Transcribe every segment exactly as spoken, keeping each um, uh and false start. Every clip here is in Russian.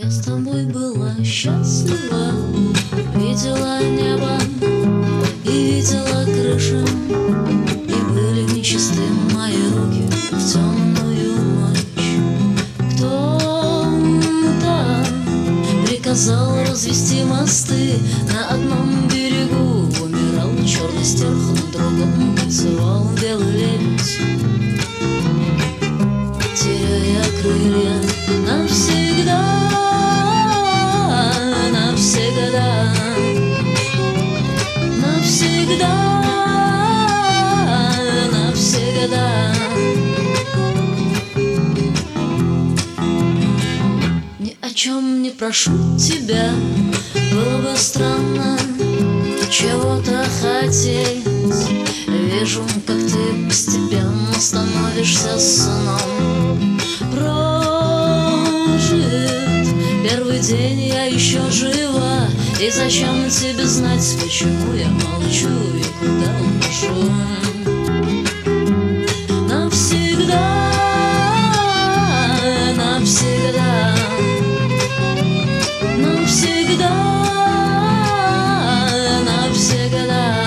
Я с тобой была счастлива, видела небо и видела крышу, и были нечисты мои руки в темную ночь. Кто-то приказал развести мосты, на одном берегу умирал черный стерх, на другом танцевал белый лебедь, теряя крылья навсегда. Навсегда, навсегда, навсегда. Ни о чем не прошу тебя, было бы странно чего-то хотеть. Вижу, как ты постепенно становишься сном. Прожит первый день, я еще жива, и зачем тебе знать, почему я молчу и куда ухожу? Навсегда, навсегда, навсегда, навсегда.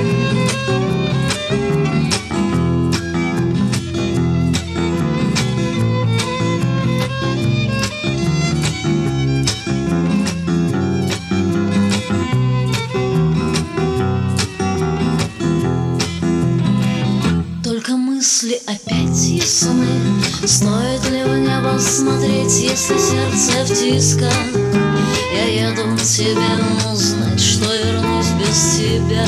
Мысли опять ясны. Стоит ли в небо смотреть, если сердце в тисках? Я еду к тебе узнать, что вернусь без тебя.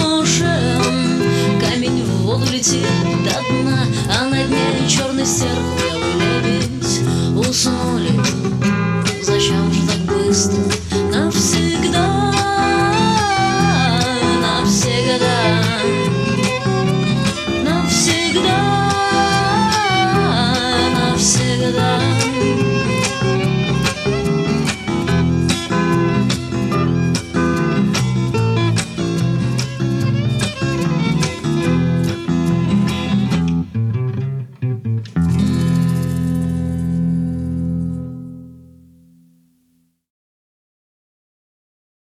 Брошен камень в воду летит до дна, а на дне черный стерх